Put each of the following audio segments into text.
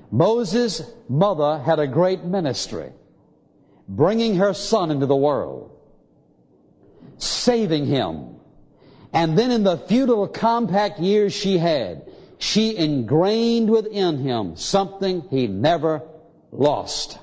Moses' mother had a great ministry, bringing her son into the world, saving him. And then in the few little compact years she had, she ingrained within him something he never lost.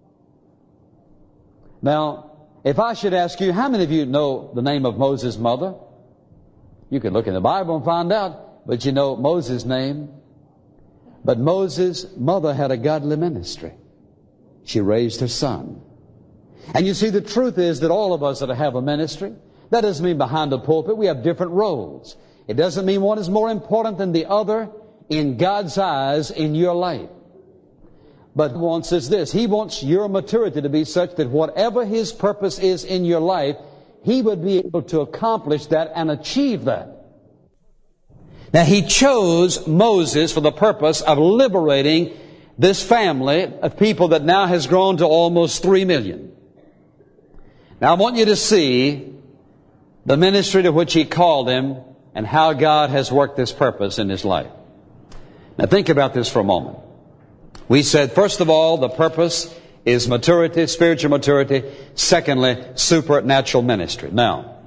Now, if I should ask you, how many of you know the name of Moses' mother? You could look in the Bible and find out, but you know Moses' name. But Moses' mother had a godly ministry. She raised her son. And you see, the truth is that all of us that have a ministry, that doesn't mean behind the pulpit. We have different roles. It doesn't mean one is more important than the other in God's eyes in your life. But He wants is this. He wants your maturity to be such that whatever His purpose is in your life, He would be able to accomplish that and achieve that. Now, He chose Moses for the purpose of liberating this family of people that now has grown to almost 3 million. Now, I want you to see the ministry to which He called him and how God has worked this purpose in his life. Now, think about this for a moment. We said, first of all, the purpose is maturity, spiritual maturity. Secondly, supernatural ministry. Now,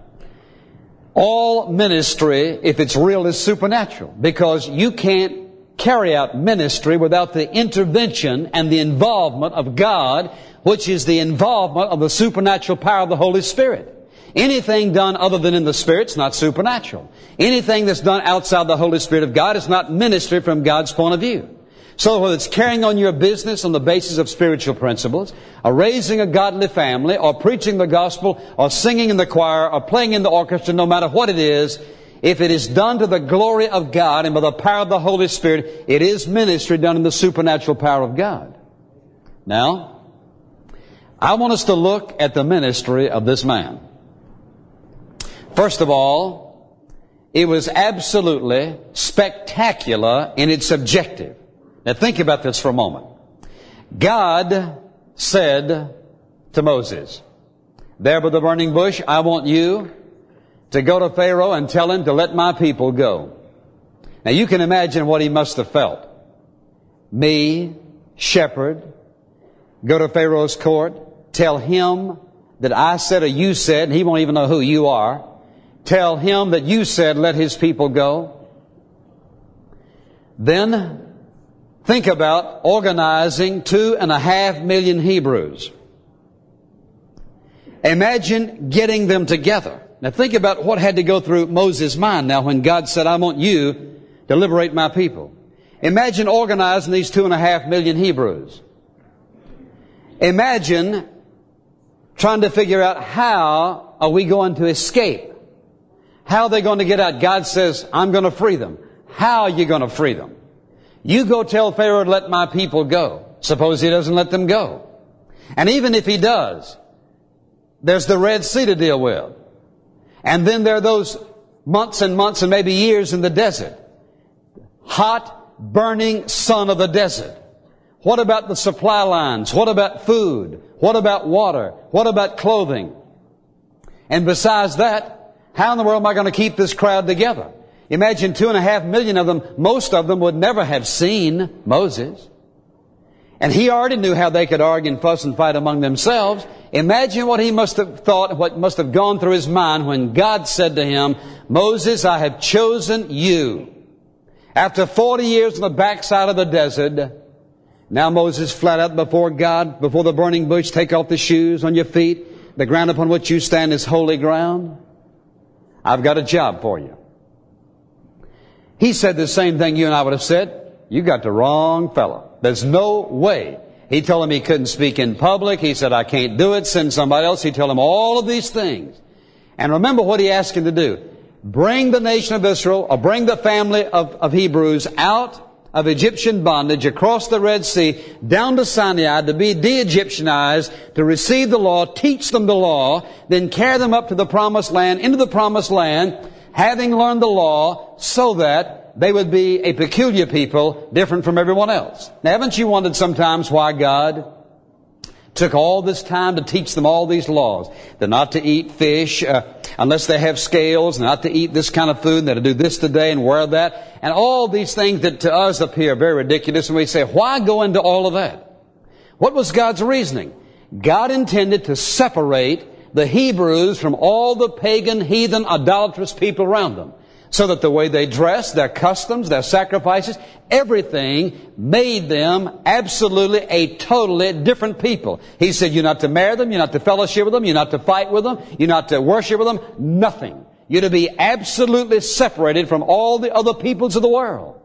all ministry, if it's real, is supernatural, because you can't carry out ministry without the intervention and the involvement of God, which is the involvement of the supernatural power of the Holy Spirit. Anything done other than in the Spirit is not supernatural. Anything that's done outside the Holy Spirit of God is not ministry from God's point of view. So whether it's carrying on your business on the basis of spiritual principles, or raising a godly family, or preaching the gospel, or singing in the choir, or playing in the orchestra, no matter what it is, if it is done to the glory of God and by the power of the Holy Spirit, it is ministry done in the supernatural power of God. Now, I want us to look at the ministry of this man. First of all, it was absolutely spectacular in its objective. Now think about this for a moment. God said to Moses, there by the burning bush, I want you to go to Pharaoh and tell him to let my people go. Now you can imagine what he must have felt. Me, shepherd, go to Pharaoh's court, tell him that I said or you said, and he won't even know who you are. Tell him that you said, let his people go. Then think about organizing 2.5 million Hebrews. Imagine getting them together. Now think about what had to go through Moses' mind now when God said, I want you to liberate my people. Imagine organizing these 2.5 million Hebrews. Imagine trying to figure out how are we going to escape. How are they going to get out? God says, I'm going to free them. How are you going to free them? You go tell Pharaoh to let my people go. Suppose he doesn't let them go. And even if he does, there's the Red Sea to deal with. And then there are those months and months and maybe years in the desert. Hot, burning sun of the desert. What about the supply lines? What about food? What about water? What about clothing? And besides that, how in the world am I going to keep this crowd together? Imagine 2.5 million of them, most of them would never have seen Moses. And he already knew how they could argue and fuss and fight among themselves. Imagine what he must have thought, what must have gone through his mind when God said to him, Moses, I have chosen you. After 40 years on the backside of the desert, now Moses flat out before God, before the burning bush, take off the shoes on your feet. The ground upon which you stand is holy ground. I've got a job for you. He said the same thing you and I would have said. You got the wrong fellow. There's no way. He told him he couldn't speak in public. He said, I can't do it. Send somebody else. He told him all of these things. And remember what he asked him to do. Bring the nation of Israel, or bring the family of Hebrews out of Egyptian bondage across the Red Sea down to Sinai to be de-Egyptianized, to receive the law, teach them the law, then carry them up to the promised land, into the promised land, having learned the law, so that they would be a peculiar people, different from everyone else. Now, haven't you wondered sometimes why God Took all this time to teach them all these laws. They're not to eat fish unless they have scales, not to eat this kind of food, they're to do this today and wear that. And all these things that to us appear very ridiculous. And we say, why go into all of that? What was God's reasoning? God intended to separate the Hebrews from all the pagan, heathen, idolatrous people around them. So that the way they dressed, their customs, their sacrifices, everything made them absolutely a totally different people. He said, you're not to marry them, you're not to fellowship with them, you're not to fight with them, you're not to worship with them, nothing. You're to be absolutely separated from all the other peoples of the world.